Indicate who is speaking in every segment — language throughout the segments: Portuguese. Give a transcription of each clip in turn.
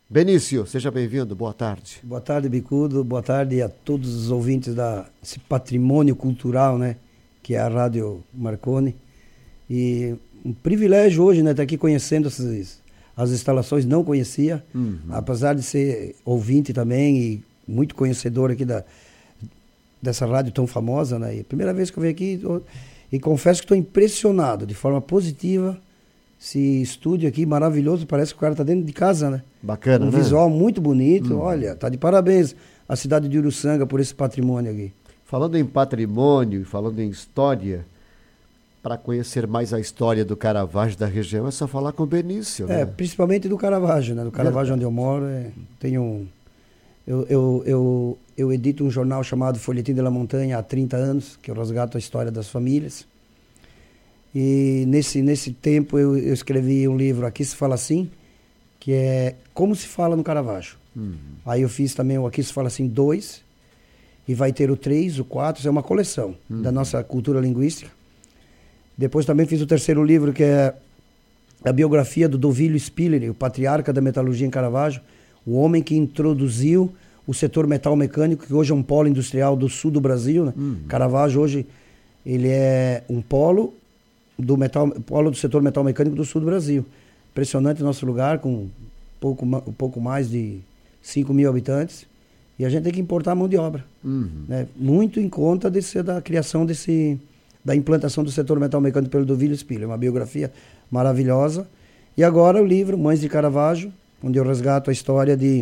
Speaker 1: Benício, seja bem-vindo, boa tarde.
Speaker 2: Boa tarde, Bicudo, boa tarde a todos os ouvintes desse patrimônio cultural, né, que é a Rádio Marconi. E um privilégio hoje, né, estar aqui conhecendo as instalações, não conhecia, apesar de ser ouvinte também e muito conhecedor aqui dessa rádio tão famosa, né, e a primeira vez que eu venho aqui, e confesso que estou impressionado, de forma positiva. Esse estúdio aqui maravilhoso, parece que o cara está dentro de casa, né?
Speaker 1: Bacana,
Speaker 2: um
Speaker 1: né?
Speaker 2: Visual muito bonito, olha, tá de parabéns a cidade de Uruçanga por esse patrimônio aqui.
Speaker 1: Falando em patrimônio, falando em história, para conhecer mais a história do Caravaggio da região, é só falar com o Benício, né?
Speaker 2: Principalmente do Caravaggio, né? Do Caravaggio onde eu moro, eu edito um jornal chamado Folhetim de la Montanha há 30 anos, que eu resgato a história das famílias. E nesse tempo eu escrevi um livro, Aqui se Fala Assim, que é Como se Fala no Caravaggio. Aí eu fiz também o Aqui se Fala Assim 2, e vai ter o 3, o 4, isso é uma coleção da nossa cultura linguística. Depois também fiz o terceiro livro, que é a biografia do Dovilho Spiller, o patriarca da metalurgia em Caravaggio, o homem que introduziu o setor metal mecânico, que hoje é um polo industrial do sul do Brasil, né? Caravaggio hoje ele é um polo do setor metal mecânico do sul do Brasil. Impressionante o nosso lugar, com um pouco mais de 5 mil habitantes. E a gente tem que importar mão de obra. Né? Muito em conta da criação da implantação do setor metal mecânico pelo Dovilho Spiller. Uma biografia maravilhosa. E agora o livro Mães de Caravaggio, onde eu resgato a história de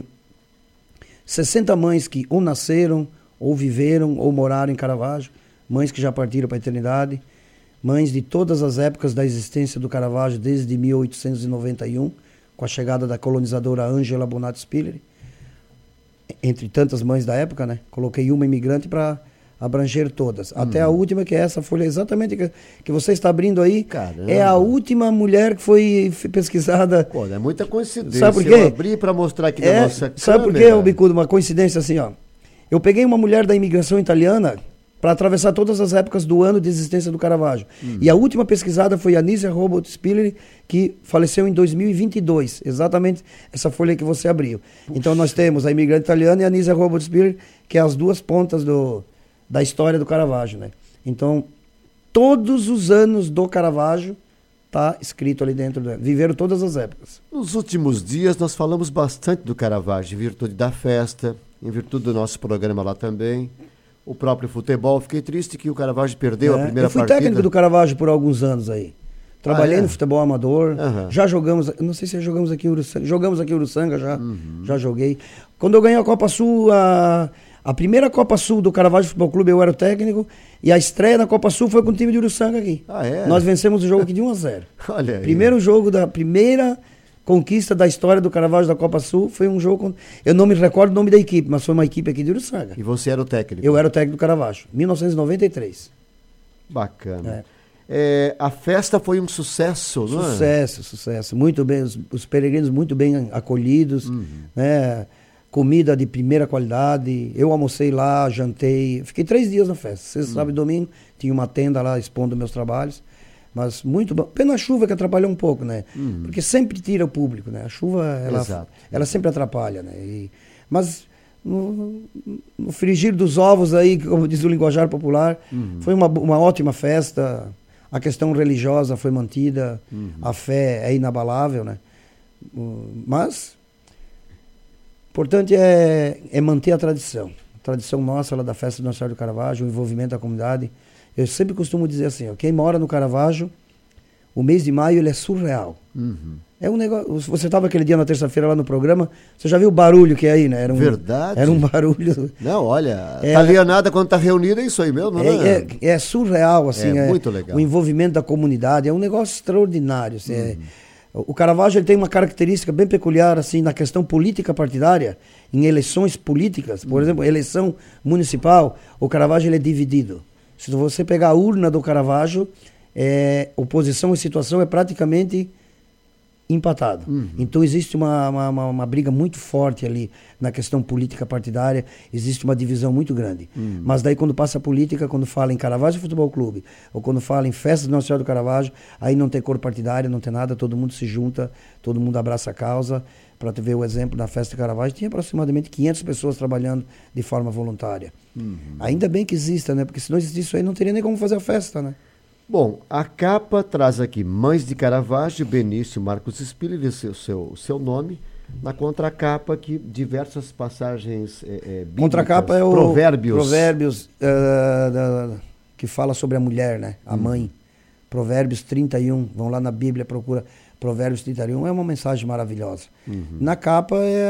Speaker 2: 60 mães que ou nasceram, ou viveram, ou moraram em Caravaggio. Mães que já partiram para a eternidade. Mães de todas as épocas da existência do Caravaggio, desde 1891, com a chegada da colonizadora Angela Bonatti Spiller. Entre tantas mães da época, né? Coloquei uma imigrante para abranger todas. Até a última, que é essa folha exatamente que você está abrindo aí.
Speaker 1: Caramba.
Speaker 2: É a última mulher que foi pesquisada.
Speaker 1: Pô, é muita coincidência.
Speaker 2: Sabe por quê?
Speaker 1: Eu abri para mostrar aqui na nossa câmera.
Speaker 2: Sabe por quê, Bicudo? Uma coincidência assim, ó. Eu peguei uma mulher da imigração italiana para atravessar todas as épocas do ano de existência do Caravaggio. E a última pesquisada foi a Anísia Robert Spiller, que faleceu em 2022. Exatamente essa folha que você abriu. Puxa. Então nós temos a imigrante italiana e a Anísia Robert Spiller, que é as duas pontas da história do Caravaggio, né? Então, todos os anos do Caravaggio está escrito ali dentro. Viveram todas as épocas.
Speaker 1: Nos últimos dias nós falamos bastante do Caravaggio, em virtude da festa, em virtude do nosso programa lá também. O próprio futebol, fiquei triste que o Caravaggio perdeu a primeira partida.
Speaker 2: Eu fui técnico do Caravaggio por alguns anos aí. Trabalhei no futebol amador, já jogamos, não sei se jogamos aqui em Uruçanga, já joguei. Quando eu ganhei a Copa Sul, a primeira Copa Sul do Caravaggio Futebol Clube, eu era o técnico, e a estreia na Copa Sul foi com o time de Uruçanga aqui. Nós vencemos o jogo aqui de 1-0.
Speaker 1: Olha aí.
Speaker 2: Primeiro jogo da primeira conquista da história do Caravaggio da Copa Sul foi um jogo. Eu não me recordo o nome da equipe, mas foi uma equipe aqui de Uruçanga.
Speaker 1: E você era o técnico?
Speaker 2: Eu era o técnico do Caravaggio, 1993.
Speaker 1: Bacana. A festa foi um sucesso, não
Speaker 2: é? Sucesso. Muito bem, os peregrinos muito bem acolhidos, né? Comida de primeira qualidade. Eu almocei lá, jantei. Fiquei 3 dias na festa. Sexta, sábado e domingo. Tinha uma tenda lá expondo meus trabalhos. Mas muito bom. Pena a chuva que atrapalhou um pouco, né? Porque sempre tira o público, né? A chuva, ela sempre atrapalha, né? Mas no frigir dos ovos aí, como diz o linguajar popular, foi uma ótima festa. A questão religiosa foi mantida. A fé é inabalável, né? Mas o importante é manter a tradição. A tradição nossa lá da festa do Nossa Senhora do Caravaggio, o envolvimento da comunidade. Eu sempre costumo dizer assim, ó, quem mora no Caravaggio, o mês de maio ele é surreal. É um negócio. Você estava aquele dia na terça-feira lá no programa, você já viu o barulho que é aí, né?
Speaker 1: Verdade.
Speaker 2: Era um barulho.
Speaker 1: Não, olha, italianada quando está reunida é isso aí mesmo, né?
Speaker 2: É surreal, assim.
Speaker 1: É muito legal.
Speaker 2: O envolvimento da comunidade é um negócio extraordinário. Assim, o Caravaggio ele tem uma característica bem peculiar assim na questão política partidária, em eleições políticas, por exemplo, eleição municipal, o Caravaggio ele é dividido. Se você pegar a urna do Caravaggio, oposição e situação é praticamente empatado. Então existe uma briga muito forte ali na questão política partidária, existe uma divisão muito grande. Mas daí quando passa a política, quando fala em Caravaggio Futebol Clube, ou quando fala em festa de Nossa Senhora do Caravaggio, aí não tem cor partidária, não tem nada, todo mundo se junta, todo mundo abraça a causa. Para tu ver o exemplo da festa de Caravaggio, tinha aproximadamente 500 pessoas trabalhando de forma voluntária. Ainda bem que exista, né? Porque se não existisse isso aí, não teria nem como fazer a festa, né?
Speaker 1: Bom, a capa traz aqui Mães de Caravaggio, Benício Marcos Spiller, o seu nome. Na contracapa aqui, diversas passagens bíblicas.
Speaker 2: Contracapa é o
Speaker 1: Provérbios
Speaker 2: que fala sobre a mulher, né? A mãe. Provérbios 31, vão lá na Bíblia, procura Provérbios 31, é uma mensagem maravilhosa. Na capa é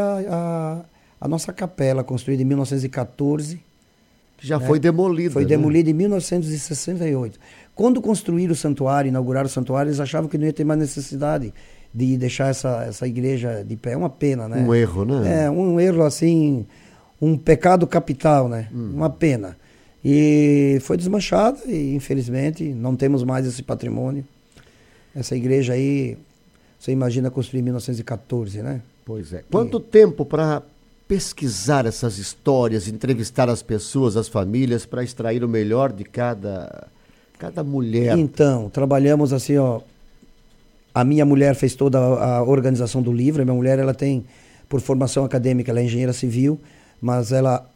Speaker 2: a nossa capela, construída em 1914.
Speaker 1: Que já foi demolida.
Speaker 2: Foi demolida em 1968. Quando construíram o santuário, inauguraram o santuário, eles achavam que não ia ter mais necessidade de deixar essa igreja de pé. É uma pena, né?
Speaker 1: Um erro, né?
Speaker 2: É, um erro assim, um pecado capital, né? Uma pena. E foi desmanchada e, infelizmente, não temos mais esse patrimônio. Essa igreja aí, você imagina construir em 1914, né?
Speaker 1: Pois é. Quanto tempo para pesquisar essas histórias, entrevistar as pessoas, as famílias, para extrair o melhor de cada mulher?
Speaker 2: Então, trabalhamos assim, ó. A minha mulher fez toda a organização do livro. A minha mulher, ela tem, por formação acadêmica, ela é engenheira civil, mas ela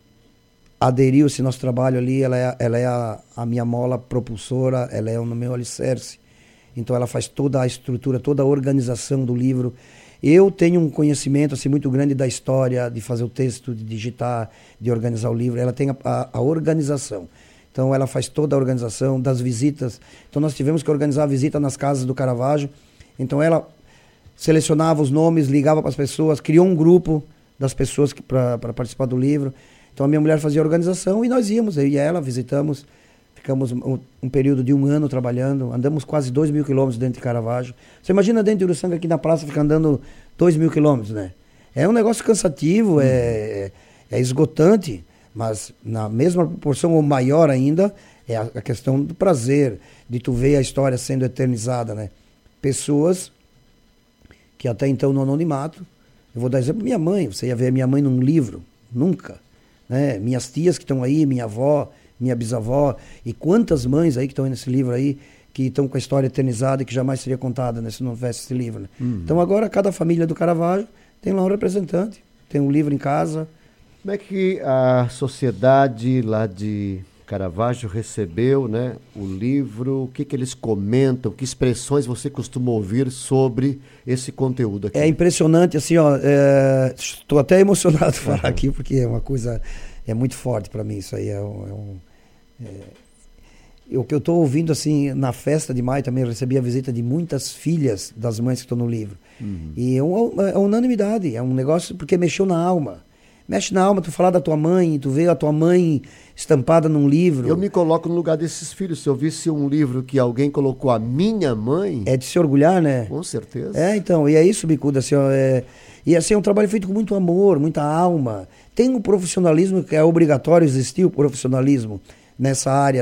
Speaker 2: aderiu esse nosso trabalho ali, ela é a minha mola propulsora, ela é o meu alicerce. Então ela faz toda a estrutura, toda a organização do livro. Eu tenho um conhecimento assim, muito grande da história, de fazer o texto, de digitar, de organizar o livro. Ela tem a organização. Então ela faz toda a organização das visitas. Então nós tivemos que organizar a visita nas casas do Caravaggio. Então ela selecionava os nomes, ligava para as pessoas, criou um grupo das pessoas para participar do livro. Então a minha mulher fazia a organização e nós íamos, eu e ela, visitamos. Ficamos um período de 1 ano trabalhando, andamos quase 2.000 quilômetros dentro de Caravaggio. Você imagina dentro de Uruçanga, aqui na praça, ficar andando 2.000 quilômetros, né? É um negócio cansativo, é esgotante, mas na mesma proporção ou maior ainda, é a questão do prazer, de tu ver a história sendo eternizada, né? Pessoas que até então no anonimato, eu vou dar exemplo, minha mãe, você ia ver a minha mãe num livro, nunca, né? Minhas tias que estão aí, minha avó, minha bisavó, e quantas mães aí que estão aí nesse livro aí, que estão com a história eternizada e que jamais seria contada, né, se não houvesse esse livro, né? Então agora cada família do Caravaggio tem lá um representante, tem um livro em casa.
Speaker 1: Como é que a sociedade lá de Caravaggio recebeu, né, o livro? O que eles comentam? Que expressões você costuma ouvir sobre esse conteúdo aqui?
Speaker 2: É impressionante, assim, ó, estou até emocionado de falar aqui, porque é uma coisa, é muito forte para mim isso aí, o que eu estou ouvindo, assim, na festa de maio também, eu recebi a visita de muitas filhas das mães que estão no livro. E é unanimidade, é um negócio porque mexeu na alma. Mexe na alma, tu falar da tua mãe, tu vê a tua mãe estampada num livro.
Speaker 1: Eu me coloco no lugar desses filhos. Se eu visse um livro que alguém colocou a minha mãe...
Speaker 2: É de se orgulhar, né?
Speaker 1: Com certeza.
Speaker 2: Então, e é isso, Bicuda, assim, ó, e assim, é um trabalho feito com muito amor, muita alma. Tem um profissionalismo que é obrigatório existir, o profissionalismo nessa área,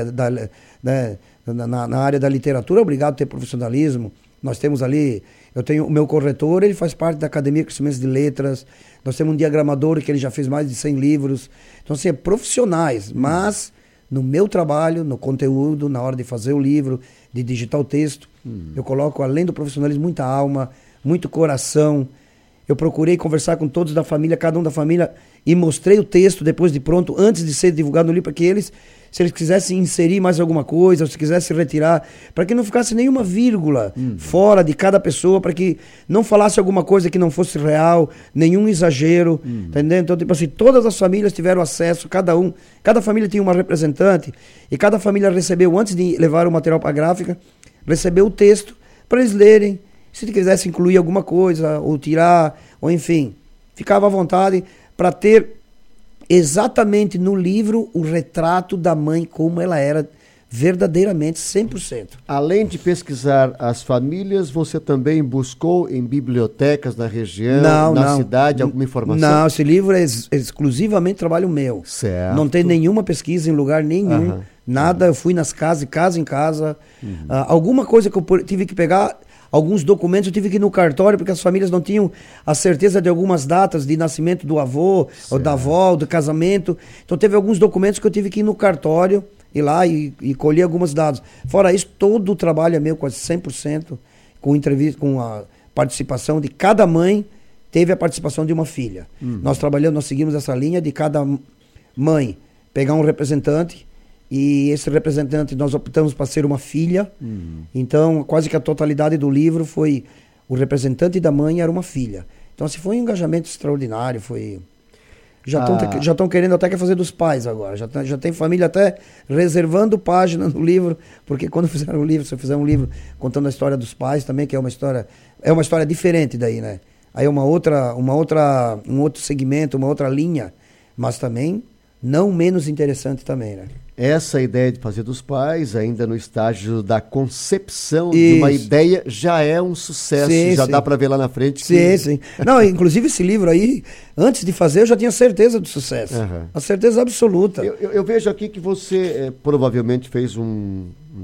Speaker 2: na área da literatura, é obrigado a ter profissionalismo. Nós temos ali, eu tenho o meu corretor, ele faz parte da Academia de Crescimento de Letras. Nós temos um diagramador que ele já fez mais de 100 livros. Então, assim, é profissionais, mas no meu trabalho, no conteúdo, na hora de fazer o livro, de digitar o texto, eu coloco, além do profissionalismo, muita alma, muito coração. Eu procurei conversar com todos da família, cada um da família, e mostrei o texto depois de pronto, antes de ser divulgado no livro, para que eles, se eles quisessem inserir mais alguma coisa, ou se quisessem retirar, para que não ficasse nenhuma vírgula fora de cada pessoa, para que não falasse alguma coisa que não fosse real, nenhum exagero, tá entendendo? Então, tipo assim, todas as famílias tiveram acesso, cada família tinha uma representante, e cada família recebeu, antes de levar o material para a gráfica, recebeu o texto para eles lerem, se quisesse incluir alguma coisa, ou tirar, ou enfim, ficava à vontade para ter exatamente no livro o retrato da mãe como ela era verdadeiramente 100%.
Speaker 1: Além de pesquisar as famílias, você também buscou em bibliotecas na região, na cidade, alguma informação? Não,
Speaker 2: esse livro é exclusivamente trabalho meu.
Speaker 1: Certo.
Speaker 2: Não tem nenhuma pesquisa em lugar nenhum, nada, eu fui nas casas, casa em casa. Alguma coisa que eu tive que pegar, alguns documentos, eu tive que ir no cartório, porque as famílias não tinham a certeza de algumas datas de nascimento do avô, ou da avó, ou do casamento. Então teve alguns documentos que eu tive que ir no cartório, ir lá e colher alguns dados. Fora isso, todo o trabalho é meu, quase 100%, com entrevista, com a participação de cada mãe, teve a participação de uma filha. Nós seguimos essa linha de cada mãe pegar um representante, e esse representante nós optamos para ser uma filha. Então quase que a totalidade do livro foi o representante da mãe era uma filha. Então assim, foi um engajamento extraordinário. Já estão querendo até que fazer dos pais agora, já tem família até reservando página no livro, porque quando fizeram o livro, se eu fizer um livro contando a história dos pais também, que é uma história diferente daí, né? Aí é um outro segmento, uma outra linha, mas também não menos interessante também, né?
Speaker 1: Essa ideia de fazer dos pais, ainda no estágio da concepção de uma ideia, já é um sucesso, já dá para ver lá na frente.
Speaker 2: Sim. Não, inclusive esse livro aí, antes de fazer, eu já tinha certeza do sucesso. A certeza absoluta.
Speaker 1: Eu vejo aqui que você provavelmente fez um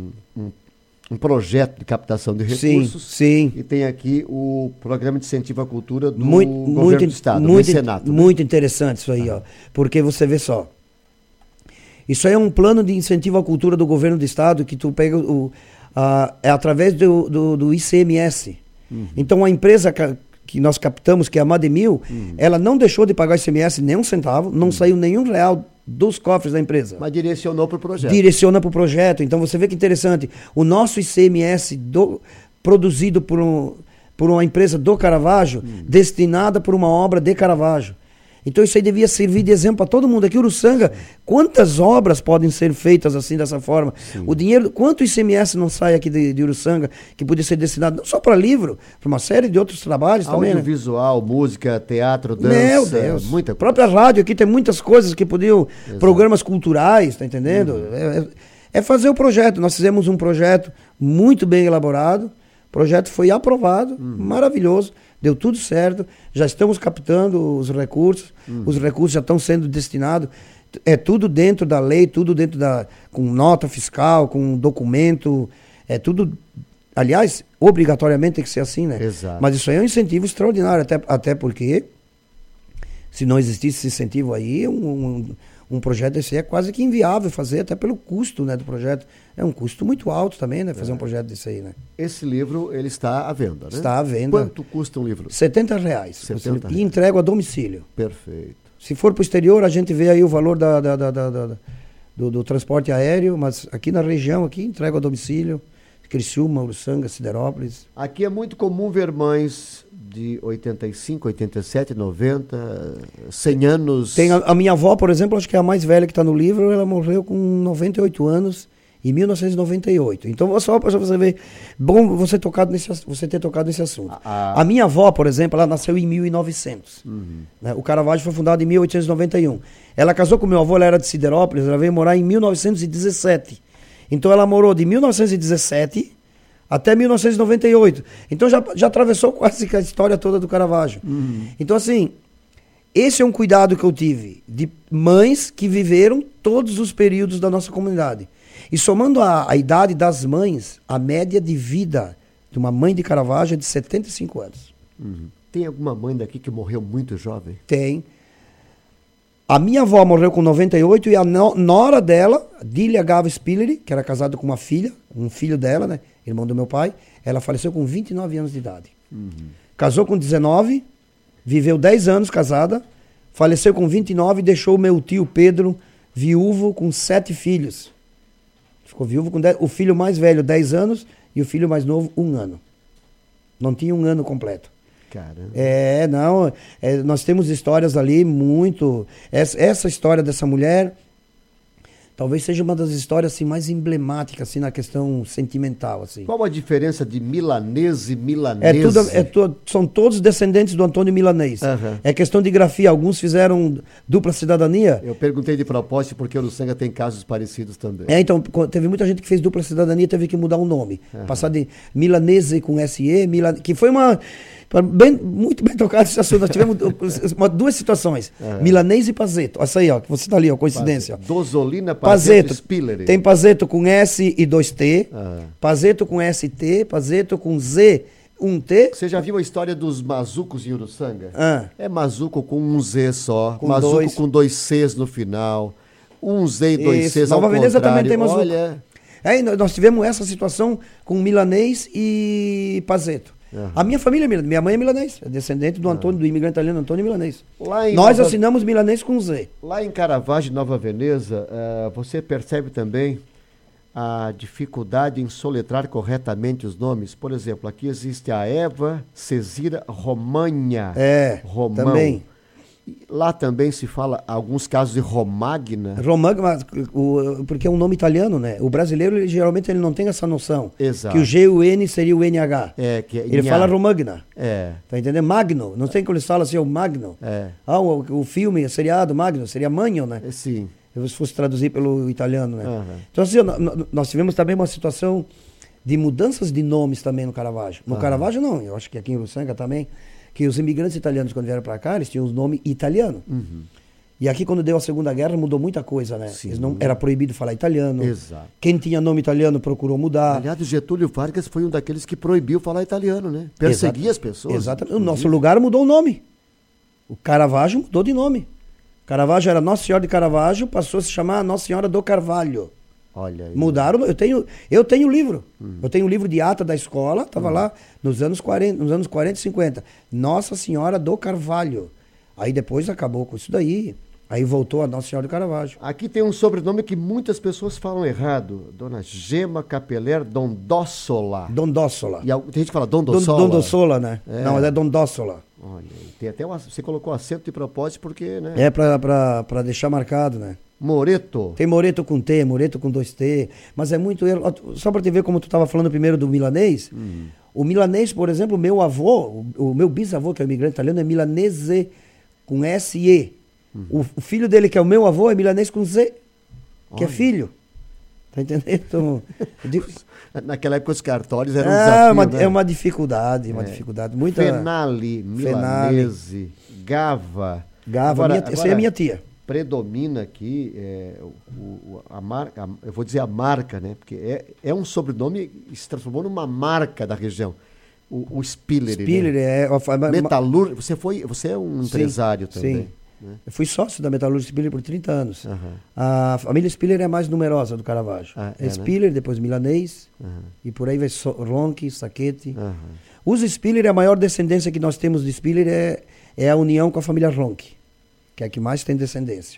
Speaker 1: projeto de captação de recursos.
Speaker 2: Sim.
Speaker 1: E tem aqui o Programa de Incentivo à Cultura do Governo do Estado, do Senato.
Speaker 2: Muito interessante isso aí, ó. Porque você vê só, isso aí é um plano de incentivo à cultura do Governo do Estado que tu pega é através do ICMS. Então a empresa que nós captamos, que é a Mademil, ela não deixou de pagar ICMS nem um centavo, não saiu nenhum real dos cofres da empresa.
Speaker 1: Mas direcionou para o projeto.
Speaker 2: Direciona para o projeto. Então você vê que interessante. O nosso ICMS produzido por uma empresa do Caravaggio, destinada por uma obra de Caravaggio. Então isso aí devia servir de exemplo para todo mundo. Aqui em Uruçanga, quantas obras podem ser feitas assim, dessa forma? O dinheiro, quanto ICMS não sai aqui de Uruçanga, que podia ser destinado não só para livro, para uma série de outros trabalhos também, né?
Speaker 1: Audiovisual, música, teatro, dança,
Speaker 2: meu Deus,
Speaker 1: muita coisa.
Speaker 2: A própria rádio aqui tem muitas coisas que podiam, programas culturais, tá entendendo? É fazer o projeto. Nós fizemos um projeto muito bem elaborado, o projeto foi aprovado, maravilhoso. Deu tudo certo, já estamos captando os recursos já estão sendo destinados, é tudo dentro da lei, tudo dentro com nota fiscal, com documento, é tudo, aliás, obrigatoriamente tem que ser assim, né?
Speaker 1: Exato.
Speaker 2: Mas isso aí é um incentivo extraordinário, até porque, se não existisse esse incentivo aí, um projeto desse é quase que inviável fazer, até pelo custo, né, do projeto. É um custo muito alto também, né, fazer um projeto desse aí, né?
Speaker 1: Esse livro, ele está à venda, né?
Speaker 2: Está à venda.
Speaker 1: Quanto custa um livro?
Speaker 2: R$70.
Speaker 1: 70
Speaker 2: e entrego a domicílio.
Speaker 1: Perfeito.
Speaker 2: Se for para o exterior, a gente vê aí o valor do transporte aéreo, mas aqui na região, entrego a domicílio. Criciúma, Uruçanga, Siderópolis.
Speaker 1: Aqui é muito comum ver mães de 85, 87, 90, 100 anos.
Speaker 2: Tem a minha avó, por exemplo, acho que é a mais velha que está no livro, ela morreu com 98 anos, em 1998. Então, só para você ver, bom você ter tocado nesse assunto. A minha avó, por exemplo, ela nasceu em 1900. Né? O Caravaggio foi fundado em 1891. Ela casou com meu avô, ela era de Siderópolis, ela veio morar em 1917. Então ela morou de 1917 até 1998. Então já atravessou quase que a história toda do Caravaggio. Então assim, esse é um cuidado que eu tive de mães que viveram todos os períodos da nossa comunidade. E somando a idade das mães, a média de vida de uma mãe de Caravaggio é de 75 anos.
Speaker 1: Tem alguma mãe daqui que morreu muito jovem?
Speaker 2: Tem. A minha avó morreu com 98 e a nora dela, Dília Gava Spilleri, que era casada com uma filha, um filho dela, né, irmão do meu pai, ela faleceu com 29 anos de idade. Casou com 19, viveu 10 anos casada, faleceu com 29 e deixou o meu tio Pedro viúvo com 7 filhos. Ficou viúvo com 10, o filho mais velho 10 anos e o filho mais novo 1 ano. Não tinha 1 ano completo.
Speaker 1: Caramba.
Speaker 2: Nós temos histórias ali muito... Essa história dessa mulher talvez seja uma das histórias assim, mais emblemáticas assim, na questão sentimental. Assim.
Speaker 1: Qual a diferença de milanês e milanese?
Speaker 2: São todos descendentes do Antônio Milanês. É questão de grafia. Alguns fizeram dupla cidadania.
Speaker 1: Eu perguntei de propósito porque o Uruçanga tem casos parecidos também.
Speaker 2: Então, teve muita gente que fez dupla cidadania e teve que mudar o nome. Passar de milanese com SE, que foi uma... Muito bem tocado esse assunto. Nós tivemos duas situações. Milanês e Pazeto. Essa aí, ó, que você está ali, ó, coincidência.
Speaker 1: Dozolina, Pazeto, Spiller.
Speaker 2: Tem Pazeto com S e 2T, Pazeto com ST, Pazeto com Z, 1T.
Speaker 1: Você já viu a história dos mazucos em Uruçanga? É mazuco com um Z só, com mazuco com 2 Cs no final, um Z e 2 Cs ao
Speaker 2: Nova Veneza
Speaker 1: contrário.
Speaker 2: Também tem mazuco.
Speaker 1: Olha...
Speaker 2: nós tivemos essa situação com milanês e Pazeto. A minha família é milanês, minha mãe é milanês, é descendente do Antônio, do imigrante italiano Antônio Milanês. Nós assinamos milanês com Z.
Speaker 1: Lá em Caravaggio, Nova Veneza, você percebe também a dificuldade em soletrar corretamente os nomes. Por exemplo, aqui existe a Eva Cesira Romagna. Romão.
Speaker 2: Também.
Speaker 1: Lá também se fala, alguns casos, de Romagna.
Speaker 2: Romagna, porque é um nome italiano, né? O brasileiro, geralmente, ele não tem essa noção.
Speaker 1: Exato.
Speaker 2: Que o G e o N seria o NH. Ele fala Romagna. Tá entendendo? Magno. Não tem como eles falam assim, o Magno. O filme, o seriado Magno, seria Magno, né?
Speaker 1: Sim.
Speaker 2: Se fosse traduzir pelo italiano, né? Então, assim, nós tivemos também uma situação de mudanças de nomes também no Caravaggio. No Caravaggio, não. Eu acho que aqui em Uruçanga também. Que os imigrantes italianos, quando vieram para cá, eles tinham os nomes italianos. E aqui, quando deu a Segunda Guerra, mudou muita coisa, né? Era proibido falar italiano.
Speaker 1: Exato.
Speaker 2: Quem tinha nome italiano procurou mudar.
Speaker 1: Aliás, o Getúlio Vargas foi um daqueles que proibiu falar italiano, né? Perseguia as pessoas.
Speaker 2: Exatamente. O nosso lugar mudou o nome. O Caravaggio mudou de nome. Caravaggio era Nossa Senhora de Caravaggio, passou a se chamar Nossa Senhora do Carvalho.
Speaker 1: Olha aí.
Speaker 2: Mudaram, eu tenho livro. Eu tenho um livro de ata da escola, estava lá nos anos 40 e 50. Nossa Senhora do Carvalho. Aí depois acabou com isso daí. Aí voltou a Nossa Senhora do Caravaggio.
Speaker 1: Aqui tem um sobrenome que muitas pessoas falam errado. Dona Gema Capeler Dondossola.
Speaker 2: Dondossola.
Speaker 1: E tem gente que fala Dondossola.
Speaker 2: Dondossola, né? Não, mas é Dondossola.
Speaker 1: Olha, tem até você colocou acento de propósito porque, né?
Speaker 2: É pra deixar marcado, né?
Speaker 1: Moreto.
Speaker 2: Tem Moreto com T, Moreto com 2T, mas é muito erro. Só para te ver como tu estava falando primeiro do milanês, o milanês, por exemplo, meu avô, o meu bisavô, que é imigrante italiano, é milanese com S-E. O filho dele, que é o meu avô, é milanês com Z, que é filho. Tá entendendo? Então,
Speaker 1: naquela época os cartórios eram um desafio, né?
Speaker 2: É uma dificuldade, dificuldade. Muita...
Speaker 1: Fenale, milanese, Gava.
Speaker 2: Agora, essa é a minha tia.
Speaker 1: Predomina aqui a marca, eu vou dizer a marca, né? Porque é um sobrenome que se transformou numa marca da região. O Spiller.
Speaker 2: Spiller,
Speaker 1: né? Metalúrgico. Você é um empresário também.
Speaker 2: Sim. Né? Eu fui sócio da Metalúrgica Spiller por 30 anos. A família Spiller é a mais numerosa do Caravaggio. Spiller, né? Depois Milanês, e por aí vai Ronchi, Sacchetti. Os Spiller, a maior descendência que nós temos de Spiller é a união com a família Ronchi, que é a que mais tem descendência.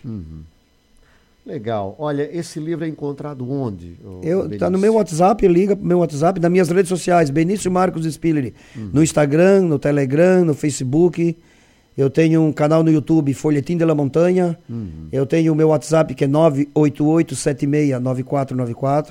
Speaker 1: Legal. Olha, esse livro é encontrado onde?
Speaker 2: Tá no meu WhatsApp, liga pro meu WhatsApp, nas minhas redes sociais, Benício Marcos Spiller, no Instagram, no Telegram, no Facebook. Eu tenho um canal no YouTube, Folhetim de la Montanha. Eu tenho o meu WhatsApp, que é 988769494.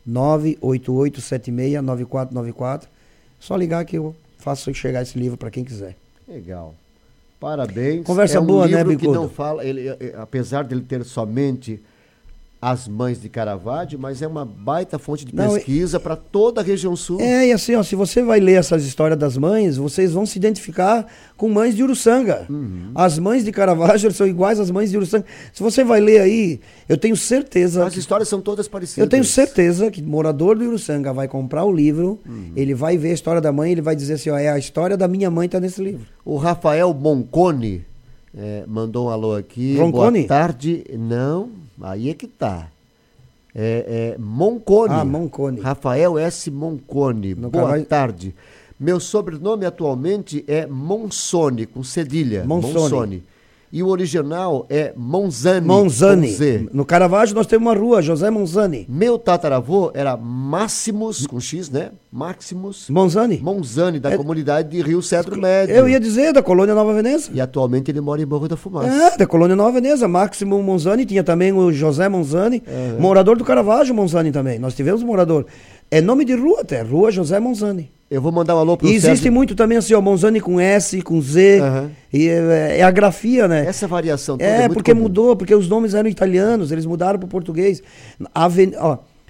Speaker 2: 988769494. Só ligar que eu faço chegar esse livro para quem quiser.
Speaker 1: Legal. Parabéns.
Speaker 2: Conversa boa, né, Bicudo?
Speaker 1: Que não fala, apesar de ele ter somente as mães de Caravaggio, mas é uma baita fonte de pesquisa para toda a região sul.
Speaker 2: E assim, ó, se você vai ler essas histórias das mães, vocês vão se identificar com mães de Uruçanga. As mães de Caravaggio são iguais às mães de Uruçanga. Se você vai ler aí, eu tenho certeza...
Speaker 1: As histórias são todas parecidas.
Speaker 2: Eu tenho certeza que morador de Uruçanga vai comprar o livro, ele vai ver a história da mãe, ele vai dizer assim, ó, a história da minha mãe está nesse livro.
Speaker 1: O Rafael Monconi mandou um alô aqui.
Speaker 2: Roncone?
Speaker 1: Boa tarde. Não... Aí é que tá. Monconi.
Speaker 2: Monconi.
Speaker 1: Rafael S. Monconi. Boa tarde. Meu sobrenome atualmente é Monsoni, com cedilha. Monsoni. E o original é Monzani.
Speaker 2: Monzani. No Caravaggio nós temos uma rua, José Monzani.
Speaker 1: Meu tataravô era Máximos, com X, né? Máximos
Speaker 2: Monzani,
Speaker 1: da comunidade de Rio Cedro Médio.
Speaker 2: Eu ia dizer, da colônia Nova Veneza.
Speaker 1: E atualmente ele mora em Morro da Fumaça.
Speaker 2: Da colônia Nova Veneza. Máximo Monzani, tinha também o José Monzani, morador do Caravaggio Monzani também. Nós tivemos um morador. É nome de rua até, Rua José Monzani.
Speaker 1: Eu vou mandar um alô pro
Speaker 2: E existe
Speaker 1: Sérgio.
Speaker 2: muito também assim, ó, Monzani com S, com Z, e é a grafia, né?
Speaker 1: Essa variação toda é muito
Speaker 2: porque
Speaker 1: comum.
Speaker 2: mudou, porque os nomes eram italianos, eles mudaram para o português.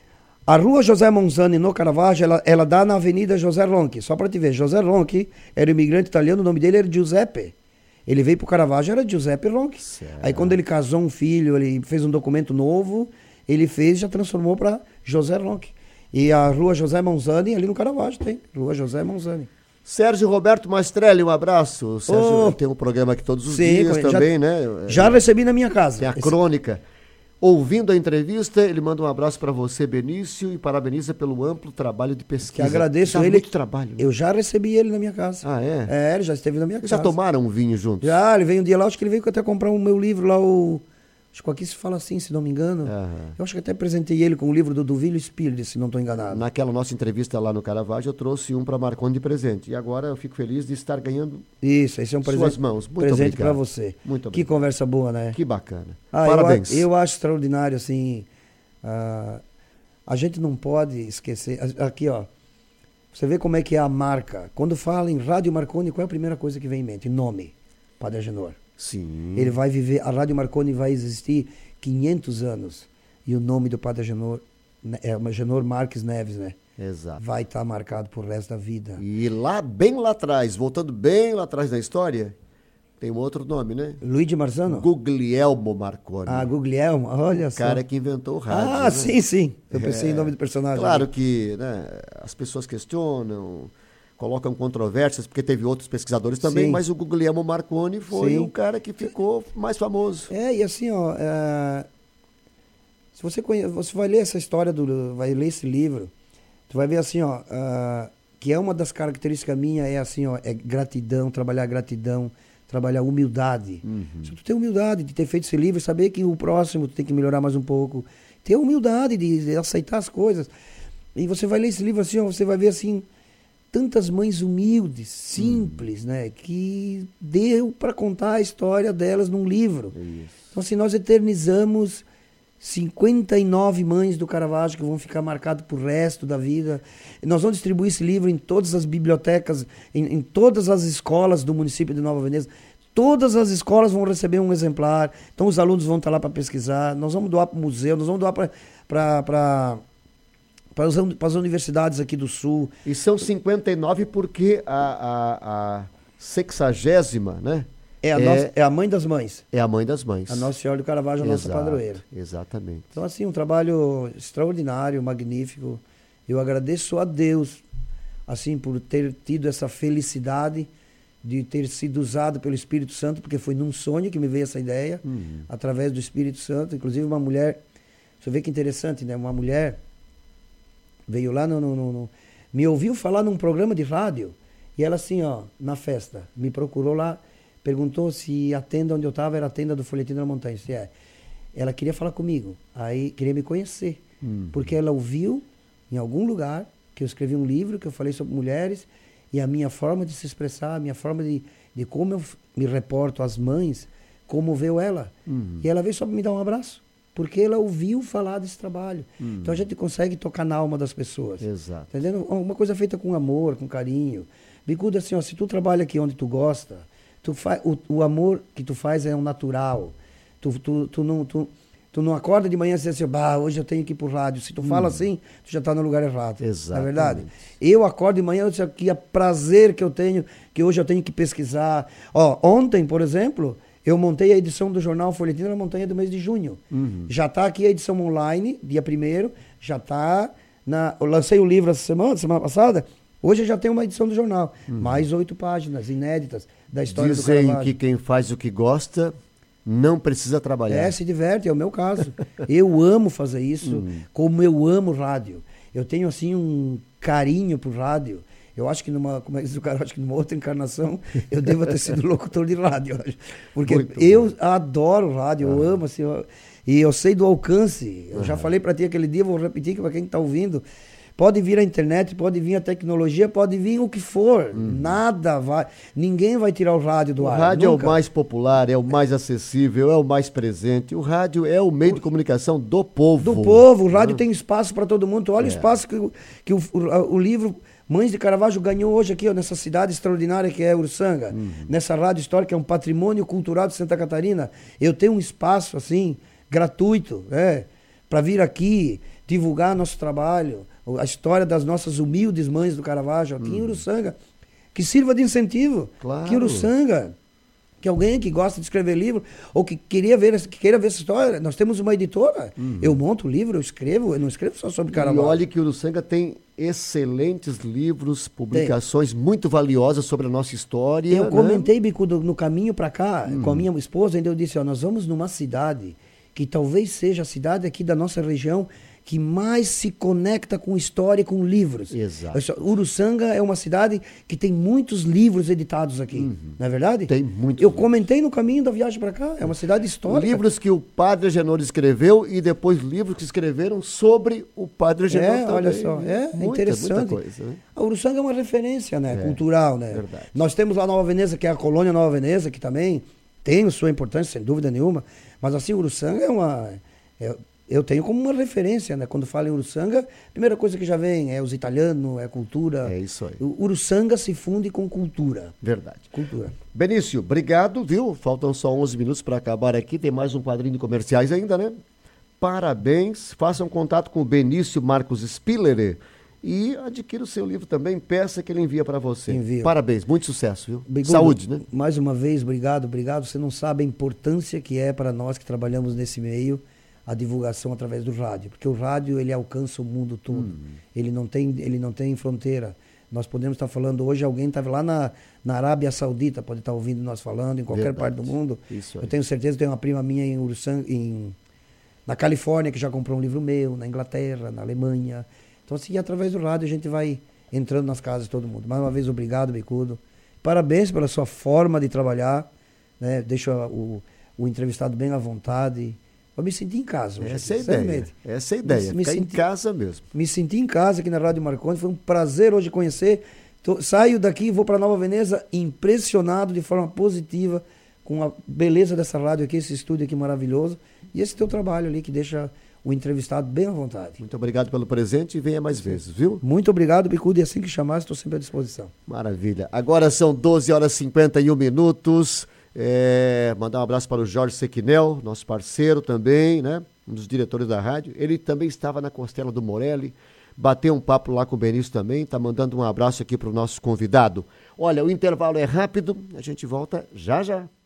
Speaker 2: A rua José Monzani, no Caravaggio, ela dá na Avenida José Ronchi. Só para te ver, José Ronchi era um imigrante italiano, o nome dele era Giuseppe. Ele veio para o Caravaggio, era Giuseppe Ronchi.
Speaker 1: Certo.
Speaker 2: Aí quando ele casou um filho, ele fez um documento novo, ele já transformou para José Ronchi. E a rua José Monzani, ali no Caravaggio tem, rua José Monzani.
Speaker 1: Sérgio Roberto Maestrelli, um abraço. O Sérgio tem um programa aqui todos os dias também, né?
Speaker 2: Já recebi na minha casa.
Speaker 1: Tem a crônica. Ouvindo a entrevista, ele manda um abraço para você, Benício, e parabeniza pelo amplo trabalho de pesquisa.
Speaker 2: Que agradeço
Speaker 1: ele.
Speaker 2: Muito
Speaker 1: trabalho.
Speaker 2: Eu já recebi ele na minha casa.
Speaker 1: Ah, é?
Speaker 2: É, ele já esteve na minha casa.
Speaker 1: Já tomaram um vinho juntos?
Speaker 2: Já, ele veio um dia lá, acho que ele veio até comprar o meu livro lá, acho que aqui se fala assim, se não me engano. Eu acho que até apresentei ele com o livro do Duvilio Spilli, se não estou enganado.
Speaker 1: Naquela nossa entrevista lá no Caravaggio, eu trouxe um para Marconi de presente. E agora eu fico feliz de estar ganhando
Speaker 2: isso, esse é um presente.
Speaker 1: Suas mãos. Muito
Speaker 2: presente
Speaker 1: obrigado.
Speaker 2: Para você.
Speaker 1: Muito obrigado.
Speaker 2: Que conversa boa, né?
Speaker 1: Que bacana. Parabéns.
Speaker 2: Eu acho extraordinário, assim. A gente não pode esquecer. Aqui, ó. Você vê como é que é a marca. Quando fala em Rádio Marconi, qual é a primeira coisa que vem em mente? Nome. Padre Agenor.
Speaker 1: Sim.
Speaker 2: Ele vai viver. A Rádio Marconi vai existir 500 anos. E o nome do Padre Agenor é Agenor Marques Neves, né?
Speaker 1: Exato.
Speaker 2: Vai estar marcado pro resto da vida.
Speaker 1: E lá, bem lá atrás, voltando bem lá atrás da história, tem um outro nome, né?
Speaker 2: Luigi Marzano?
Speaker 1: Guglielmo Marconi.
Speaker 2: Ah, Guglielmo, olha só.
Speaker 1: O cara que inventou o rádio.
Speaker 2: Ah, né? sim. Eu pensei em nome do personagem.
Speaker 1: Claro que, né, as pessoas questionam, colocam controvérsias, porque teve outros pesquisadores também,
Speaker 2: sim.
Speaker 1: Mas o Guglielmo Marconi foi o cara que ficou mais famoso.
Speaker 2: E assim, ó, se você vai ler essa história, vai ler esse livro, tu vai ver assim, ó, que é uma das características minhas, é assim, ó, é gratidão, trabalhar humildade. Se tu tem humildade de ter feito esse livro, saber que o próximo tu tem que melhorar mais um pouco, ter humildade de aceitar as coisas. E você vai ler esse livro assim, ó, você vai ver assim, tantas mães humildes, simples, né, que deu para contar a história delas num livro.
Speaker 1: Isso.
Speaker 2: Então, assim, nós eternizamos 59 mães do Caravaggio que vão ficar marcadas pro resto da vida. E nós vamos distribuir esse livro em todas as bibliotecas, em todas as escolas do município de Nova Veneza. Todas as escolas vão receber um exemplar. Então os alunos vão estar lá para pesquisar. Nós vamos doar para o museu, nós vamos doar para as universidades aqui do Sul.
Speaker 1: E são 59 porque a 60ª, né?
Speaker 2: É a mãe das mães.
Speaker 1: É a mãe das mães.
Speaker 2: A Nossa Senhora do Caravaggio, a nossa padroeira.
Speaker 1: Exatamente.
Speaker 2: Então, assim, um trabalho extraordinário, magnífico. Eu agradeço a Deus, assim, por ter tido essa felicidade de ter sido usado pelo Espírito Santo, porque foi num sonho que me veio essa ideia, através do Espírito Santo. Inclusive, uma mulher, você vê que interessante, né? Uma mulher veio lá, me ouviu falar num programa de rádio, e ela, assim, ó, na festa, me procurou lá, perguntou se a tenda onde eu estava era a tenda do Folhetim da Montanha. Se é. Ela queria falar comigo, aí queria me conhecer, porque ela ouviu em algum lugar que eu escrevi um livro que eu falei sobre mulheres e a minha forma de se expressar, a minha forma de como eu me reporto às mães, comoveu ela. E ela veio só para me dar um abraço, porque ela ouviu falar desse trabalho. Então a gente consegue tocar na alma das pessoas.
Speaker 1: Exato.
Speaker 2: Entendendo? Uma coisa feita com amor, com carinho. Bicuda, assim, ó, se tu trabalha aqui onde tu gosta, o amor que tu faz é um natural. Tu não acorda de manhã e diz assim, hoje eu tenho que ir pro rádio. Se tu fala assim, tu já está no lugar errado.
Speaker 1: Exatamente.
Speaker 2: Não é verdade? Eu acordo de manhã e digo que é prazer que eu tenho, que hoje eu tenho que pesquisar. Ontem, por exemplo, eu montei a edição do jornal Folhetim da Montanha do mês de junho. Já está aqui a edição online, dia 1º, já está eu lancei o livro essa semana passada. Hoje eu já tenho uma edição do jornal, mais 8 páginas inéditas da história do Caravaggio.
Speaker 1: Dizem que quem faz o que gosta não precisa trabalhar.
Speaker 2: Se diverte, é o meu caso. Eu amo fazer isso, como eu amo rádio. Eu tenho, assim, um carinho pro rádio. Eu acho que como é que diz o cara, acho que numa outra encarnação eu devo ter sido locutor de rádio. Porque eu adoro rádio, eu amo, assim, e eu sei do alcance. Eu já falei para ti aquele dia, vou repetir para quem está ouvindo. Pode vir a internet, pode vir a tecnologia, pode vir o que for. Ninguém vai tirar o rádio do ar.
Speaker 1: O rádio
Speaker 2: nunca.
Speaker 1: É o mais popular, é o mais acessível, é o mais presente. O rádio é o meio de comunicação do povo.
Speaker 2: Do povo. O rádio tem espaço para todo mundo. Olha o espaço que o livro Mães de Caravaggio ganhou hoje aqui, nessa cidade extraordinária que é Uruçanga. Nessa rádio histórica, que é um patrimônio cultural de Santa Catarina. Eu tenho um espaço, assim, gratuito, para vir aqui, divulgar nosso trabalho, a história das nossas humildes mães do Caravaggio aqui em Uruçanga, que sirva de incentivo.
Speaker 1: Claro.
Speaker 2: Que Uruçanga, que alguém que gosta de escrever livro, ou que queira ver essa história, nós temos uma editora, eu monto o livro, eu não escrevo só sobre Caravaggio.
Speaker 1: E olhe que Uruçanga tem excelentes livros, publicações muito valiosas sobre a nossa história.
Speaker 2: Eu comentei, Bicudo, no caminho para cá, com a minha esposa, ainda eu disse, ó, nós vamos numa cidade que talvez seja a cidade aqui da nossa região que mais se conecta com história e com livros.
Speaker 1: Exato.
Speaker 2: Uruçanga é uma cidade que tem muitos livros editados aqui, não é verdade?
Speaker 1: Tem muitos.
Speaker 2: Eu comentei no caminho da viagem para cá, é uma cidade histórica.
Speaker 1: Livros que o Padre Agenor escreveu e depois livros que escreveram sobre o Padre Agenor também.
Speaker 2: Olha só, interessante.
Speaker 1: Muita coisa, né?
Speaker 2: A Uruçanga é uma referência, né, cultural, né?
Speaker 1: Verdade.
Speaker 2: Nós temos lá Nova Veneza, que é a colônia Nova Veneza, que também tem a sua importância, sem dúvida nenhuma, mas assim, Uruçanga eu tenho como uma referência, né? Quando falo em Uruçanga, a primeira coisa que já vem é os italianos, é cultura.
Speaker 1: É isso aí.
Speaker 2: O Uruçanga se funde com cultura.
Speaker 1: Verdade.
Speaker 2: Cultura.
Speaker 1: Benício, obrigado, viu? Faltam só 11 minutos para acabar aqui, tem mais um quadrinho de comerciais ainda, né? Parabéns, façam contato com o Benício Marcos Spiller e adquira o seu livro também, peça que ele envia para você.
Speaker 2: Envio.
Speaker 1: Parabéns, muito sucesso, viu?
Speaker 2: Bicudo,
Speaker 1: saúde, né?
Speaker 2: Mais uma vez, obrigado. Você não sabe a importância que é para nós que trabalhamos nesse meio a divulgação através do rádio, porque o rádio ele alcança o mundo todo, ele não tem fronteira. Nós podemos estar falando hoje, alguém estava lá na Arábia Saudita, pode estar ouvindo nós falando, em qualquer parte do mundo.
Speaker 1: Isso aí.
Speaker 2: Eu tenho certeza, tem uma prima minha em Uruçanga, na Califórnia, que já comprou um livro meu, na Inglaterra, na Alemanha. Então assim, através do rádio a gente vai entrando nas casas de todo mundo. Mais uma vez, obrigado, Bicudo. Parabéns pela sua forma de trabalhar, né? Deixa o entrevistado bem à vontade. Eu me senti em casa hoje.
Speaker 1: Essa é a ideia. Essa é a ideia. Ficar em casa mesmo.
Speaker 2: Me senti em casa aqui na Rádio Marconi. Foi um prazer hoje conhecer. Saio daqui e vou para Nova Veneza impressionado de forma positiva com a beleza dessa rádio aqui, esse estúdio aqui maravilhoso. E esse teu trabalho ali que deixa o entrevistado bem à vontade.
Speaker 1: Muito obrigado pelo presente e venha mais vezes, viu?
Speaker 2: Muito obrigado, Bicudo. E assim que chamar, estou sempre à disposição.
Speaker 1: Maravilha. Agora são 12 horas e 51 minutos. Mandar um abraço para o Jorge Sequinel, nosso parceiro também, né? Um dos diretores da rádio. Ele também estava na Costela do Morelli, bateu um papo lá com o Benício também, está mandando um abraço aqui para o nosso convidado. Olha, o intervalo é rápido, a gente volta já já.